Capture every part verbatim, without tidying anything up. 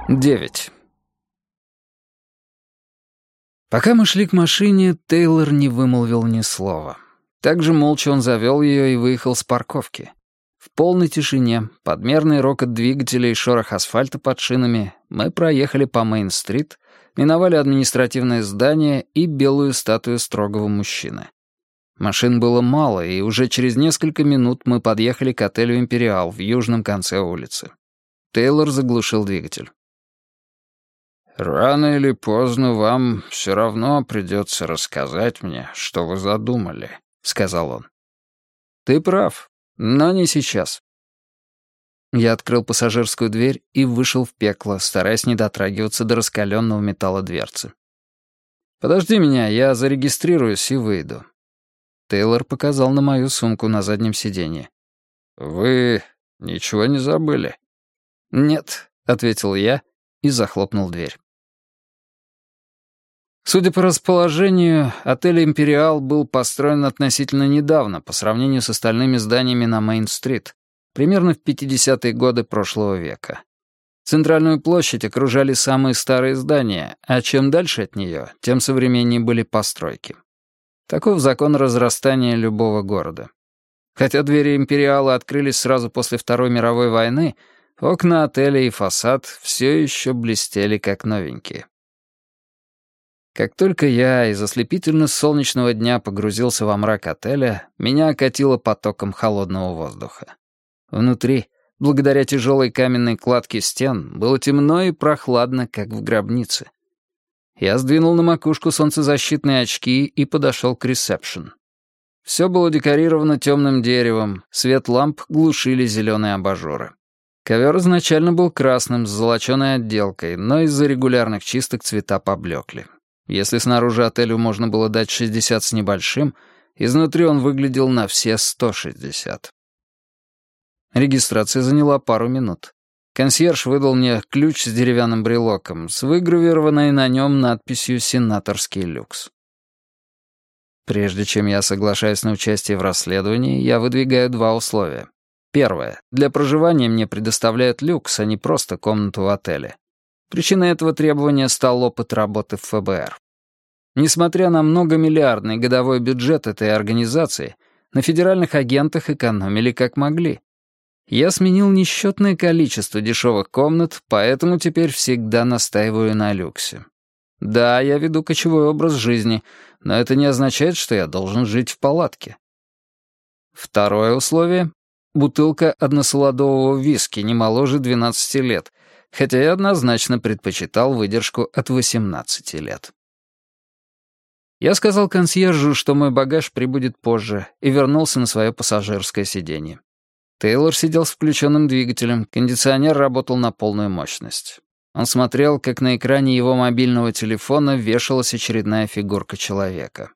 Девять. Пока мы шли к машине, Тейлор не вымолвил ни слова. Так же молча он завел ее и выехал с парковки. В полной тишине, под мерный рокот двигателя и шорох асфальта под шинами, мы проехали по Мейн-стрит, миновали административное здание и белую статую строгого мужчины. Машин было мало, и уже через несколько минут мы подъехали к отелю «Империал» в южном конце улицы. Тейлор заглушил двигатель. «Рано или поздно вам все равно придется рассказать мне, что вы задумали», — сказал он. «Ты прав, но не сейчас». Я открыл пассажирскую дверь и вышел в пекло, стараясь не дотрагиваться до раскаленного металла дверцы. «Подожди меня, я зарегистрируюсь и выйду». Тейлор показал на мою сумку на заднем сиденье. «Вы ничего не забыли?» «Нет», — ответил я и захлопнул дверь. Судя по расположению, отель «Империал» был построен относительно недавно по сравнению с остальными зданиями на Мейн-стрит, примерно в пятидесятые годы прошлого века. Центральную площадь окружали самые старые здания, а чем дальше от нее, тем современнее были постройки. Таков закон разрастания любого города. Хотя двери «Империала» открылись сразу после Второй мировой войны, окна отеля и фасад все еще блестели как новенькие. Как только я из ослепительно-солнечного дня погрузился во мрак отеля, меня окатило потоком холодного воздуха. Внутри, благодаря тяжелой каменной кладке стен, было темно и прохладно, как в гробнице. Я сдвинул на макушку солнцезащитные очки и подошел к ресепшн. Все было декорировано темным деревом, свет ламп глушили зеленые абажуры. Ковер изначально был красным с золоченой отделкой, но из-за регулярных чисток цвета поблекли. Если снаружи отелю можно было дать шестьдесят с небольшим, изнутри он выглядел на все сто шестьдесят. Регистрация заняла пару минут. Консьерж выдал мне ключ с деревянным брелоком, с выгравированной на нем надписью «Сенаторский люкс». Прежде чем я соглашаюсь на участие в расследовании, я выдвигаю два условия. Первое. Для проживания мне предоставляют люкс, а не просто комнату в отеле. Причиной этого требования стал опыт работы в эф бэ эр. Несмотря на многомиллиардный годовой бюджет этой организации, на федеральных агентах экономили как могли. Я сменил несчетное количество дешевых комнат, поэтому теперь всегда настаиваю на люксе. Да, я веду кочевой образ жизни, но это не означает, что я должен жить в палатке. Второе условие — бутылка односолодового виски не моложе двенадцати лет, хотя я однозначно предпочитал выдержку от восемнадцати лет. Я сказал консьержу, что мой багаж прибудет позже, и вернулся на свое пассажирское сиденье. Тейлор сидел с включенным двигателем, кондиционер работал на полную мощность. Он смотрел, как на экране его мобильного телефона вешалась очередная фигурка человека.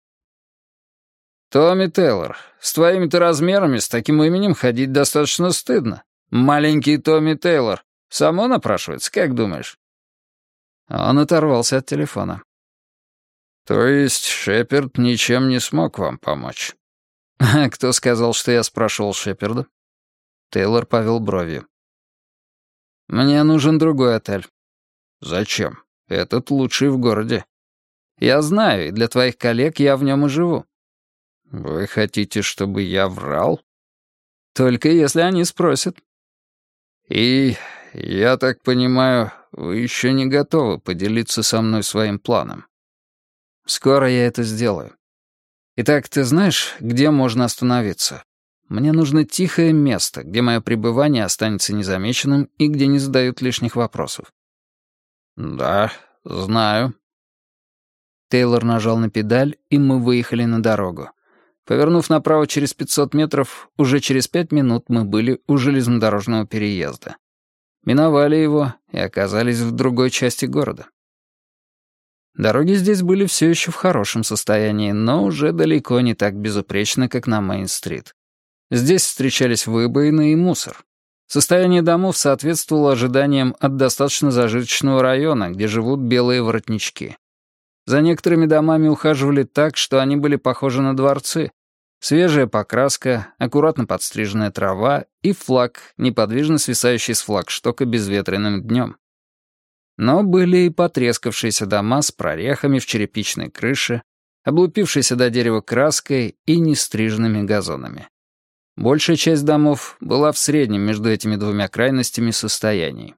«Томми Тейлор, с твоими-то размерами, с таким именем ходить достаточно стыдно. Маленький Томми Тейлор. Само напрашивается, как думаешь?» Он оторвался от телефона. «То есть Шеперд ничем не смог вам помочь?» «А кто сказал, что я спрашивал Шеперда?» Тейлор повел бровью. «Мне нужен другой отель». «Зачем? Этот лучший в городе». «Я знаю, и для твоих коллег я в нем и живу». «Вы хотите, чтобы я врал?» «Только если они спросят». «И, я так понимаю, вы еще не готовы поделиться со мной своим планом?» «Скоро я это сделаю. Итак, ты знаешь, где можно остановиться? Мне нужно тихое место, где мое пребывание останется незамеченным и где не задают лишних вопросов». «Да, знаю». Тейлор нажал на педаль, и мы выехали на дорогу. Повернув направо через пятьсот метров, уже через пять минут мы были у железнодорожного переезда. Миновали его и оказались в другой части города. Дороги здесь были все еще в хорошем состоянии, но уже далеко не так безупречно, как на Мейн-стрит. Здесь встречались выбоины и мусор. Состояние домов соответствовало ожиданиям от достаточно зажиточного района, где живут белые воротнички. За некоторыми домами ухаживали так, что они были похожи на дворцы. Свежая покраска, аккуратно подстриженная трава и флаг, неподвижно свисающий с флагштока безветренным днем. Но были и потрескавшиеся дома с прорехами в черепичной крыше, облупившейся до дерева краской и нестриженными газонами. Большая часть домов была в среднем между этими двумя крайностями состояний.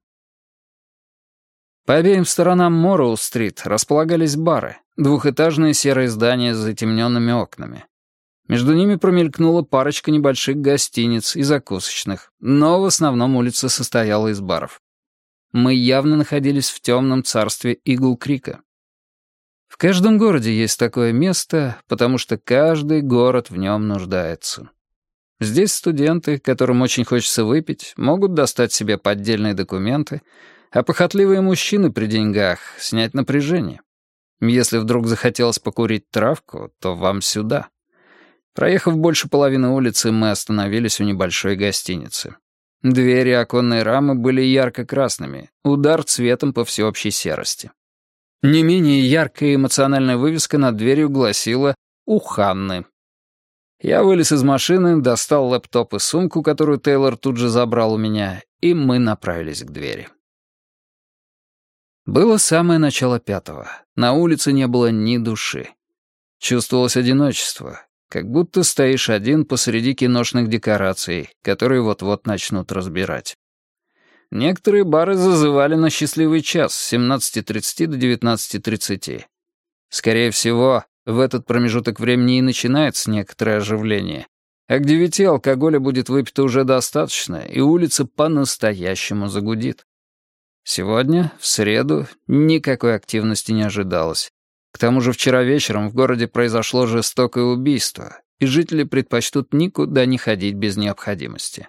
По обеим сторонам Морроу-стрит располагались бары, двухэтажные серые здания с затемненными окнами. Между ними промелькнула парочка небольших гостиниц и закусочных, но в основном улица состояла из баров. Мы явно находились в темном царстве Игл-Крика. В каждом городе есть такое место, потому что каждый город в нем нуждается. Здесь студенты, которым очень хочется выпить, могут достать себе поддельные документы, а похотливые мужчины при деньгах — снять напряжение. Если вдруг захотелось покурить травку, то вам сюда. Проехав больше половины улицы, мы остановились у небольшой гостиницы. Двери и оконные рамы были ярко-красными, удар цветом по всеобщей серости. Не менее яркая эмоциональная вывеска над дверью гласила «У Ханны». Я вылез из машины, достал лэптоп и сумку, которую Тейлор тут же забрал у меня, и мы направились к двери. Было самое начало пятого. На улице не было ни души. Чувствовалось одиночество, как будто стоишь один посреди киношных декораций, которые вот-вот начнут разбирать. Некоторые бары зазывали на счастливый час с семнадцати тридцати до девятнадцати тридцати. Скорее всего, в этот промежуток времени и начинается некоторое оживление, а к девяти алкоголя будет выпито уже достаточно, и улица по-настоящему загудит. Сегодня, в среду, никакой активности не ожидалось. К тому же вчера вечером в городе произошло жестокое убийство, и жители предпочтут никуда не ходить без необходимости.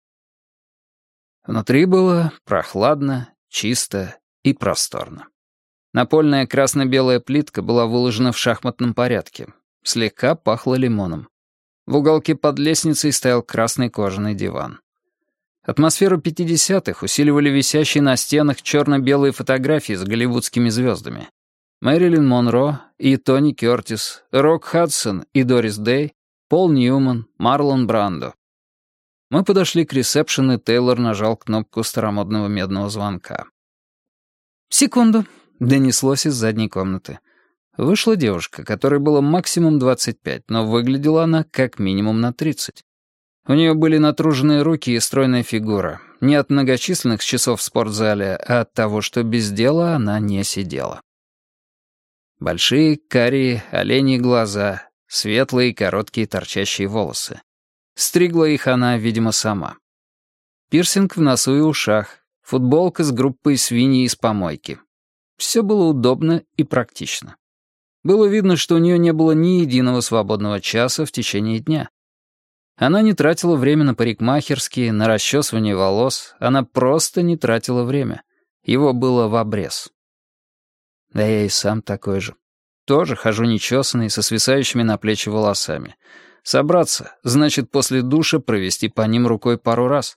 Внутри было прохладно, чисто и просторно. Напольная красно-белая плитка была выложена в шахматном порядке. Слегка пахло лимоном. В уголке под лестницей стоял красный кожаный диван. Атмосферу пятидесятых усиливали висящие на стенах черно-белые фотографии с голливудскими звездами. Мэрилин Монро и Тони Кёртис, Рок Хадсон и Дорис Дэй, Пол Ньюман, Марлон Брандо. Мы подошли к ресепшену, и Тейлор нажал кнопку старомодного медного звонка. «Секунду», — донеслось из задней комнаты. Вышла девушка, которой было максимум двадцать пять, но выглядела она как минимум на тридцать. У нее были натруженные руки и стройная фигура. Не от многочисленных часов в спортзале, а от того, что без дела она не сидела. Большие, карие, оленьи глаза, светлые, короткие, торчащие волосы. Стригла их она, видимо, сама. Пирсинг в носу и ушах, футболка с группой свиньи из помойки. Все было удобно и практично. Было видно, что у нее не было ни единого свободного часа в течение дня. Она не тратила время на парикмахерские, на расчесывание волос, она просто не тратила время. Его было в обрез. Да я и сам такой же. Тоже хожу нечесанный, со свисающими на плечи волосами. Собраться, значит, после душа провести по ним рукой пару раз.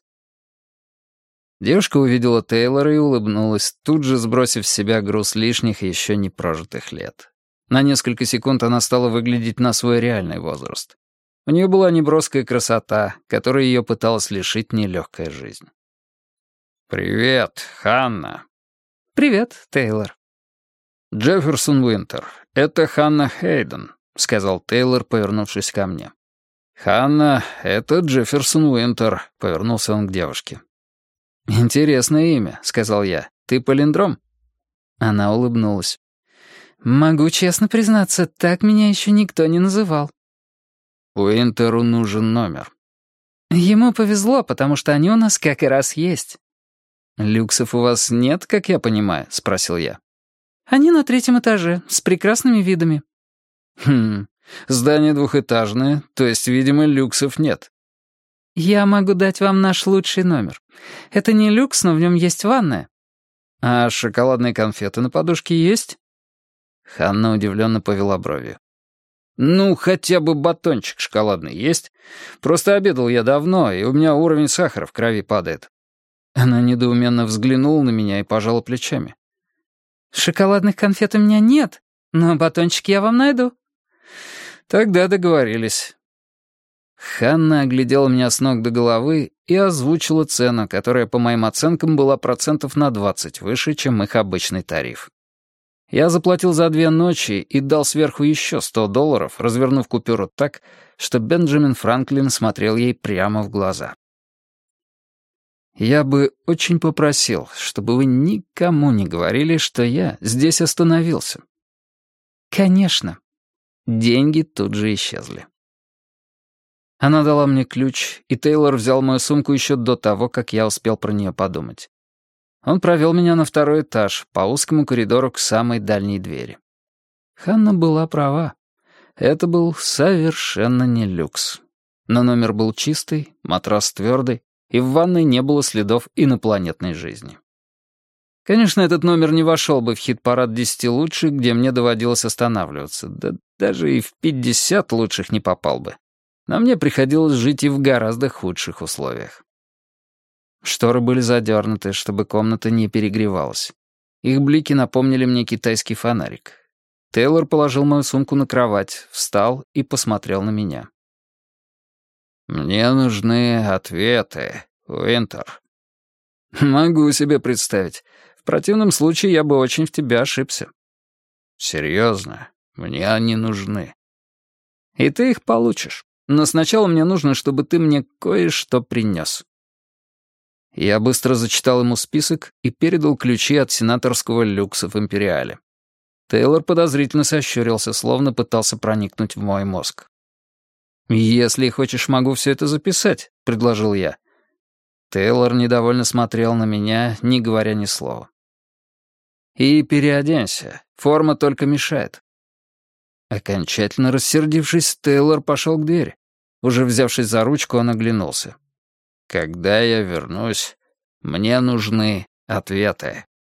Девушка увидела Тейлора и улыбнулась, тут же сбросив с себя груз лишних еще не прожитых лет. На несколько секунд она стала выглядеть на свой реальный возраст. У нее была неброская красота, которой ее пыталась лишить нелегкая жизнь. «Привет, Ханна». «Привет, Тейлор». «Джефферсон Уинтер, это Ханна Хейден», — сказал Тейлор, повернувшись ко мне. «Ханна, это Джефферсон Уинтер», — повернулся он к девушке. «Интересное имя», — сказал я. «Ты палиндром?» Она улыбнулась. «Могу честно признаться, так меня еще никто не называл». «Уинтеру нужен номер». «Ему повезло, потому что они у нас как и раз есть». «Люксов у вас нет, как я понимаю?» — спросил я. «Они на третьем этаже, с прекрасными видами». «Хм, здание двухэтажное, то есть, видимо, люксов нет». «Я могу дать вам наш лучший номер. Это не люкс, но в нем есть ванная». «А шоколадные конфеты на подушке есть?» Ханна удивленно повела бровью. «Ну, хотя бы батончик шоколадный есть. Просто обедал я давно, и у меня уровень сахара в крови падает». Она недоуменно взглянула на меня и пожала плечами. «Шоколадных конфет у меня нет, но батончик я вам найду». «Тогда договорились». Ханна оглядела меня с ног до головы и озвучила цену, которая, по моим оценкам, была процентов на двадцать выше, чем их обычный тариф. Я заплатил за две ночи и дал сверху еще сто долларов, развернув купюру так, что Бенджамин Франклин смотрел ей прямо в глаза. «Я бы очень попросил, чтобы вы никому не говорили, что я здесь остановился». «Конечно». Деньги тут же исчезли. Она дала мне ключ, и Тейлор взял мою сумку еще до того, как я успел про нее подумать. Он провел меня на второй этаж, по узкому коридору к самой дальней двери. Ханна была права. Это был совершенно не люкс. Но номер был чистый, матрас твердый, и в ванной не было следов инопланетной жизни. Конечно, этот номер не вошел бы в хит-парад десяти лучших, где мне доводилось останавливаться, да даже и в пятьдесят лучших не попал бы. Но мне приходилось жить и в гораздо худших условиях. Шторы были задернуты, чтобы комната не перегревалась. Их блики напомнили мне китайский фонарик. Тейлор положил мою сумку на кровать, встал и посмотрел на меня. «Мне нужны ответы, Уинтер». «Могу себе представить. В противном случае я бы очень в тебя ошибся». «Серьезно, мне они нужны». «И ты их получишь. Но сначала мне нужно, чтобы ты мне кое-что принес». Я быстро зачитал ему список и передал ключи от сенаторского люкса в Империале. Тейлор подозрительно сощурился, словно пытался проникнуть в мой мозг. «Если хочешь, могу все это записать», — предложил я. Тейлор недовольно смотрел на меня, не говоря ни слова. «И переоденься. Форма только мешает». Окончательно рассердившись, Тейлор пошел к двери. Уже взявшись за ручку, он оглянулся. «Когда я вернусь, мне нужны ответы».